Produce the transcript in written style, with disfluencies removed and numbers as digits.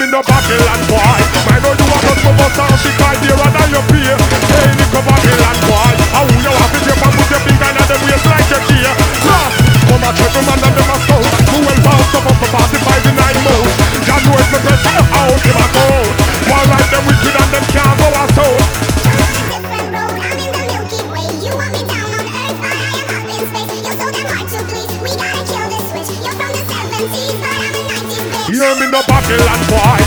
no Babylon boy. I know you want us to bust and she cry dearer than your peer. Hey, little Babylon boy. How you have to jump and put your finger in the waist like your gear. Last, come a triple man and them a stone. Who will bounce up for 45 in 9 modes. John knows the best out, him a go. While like them wicked and them can't go a soul. Hear me no Babylon boy.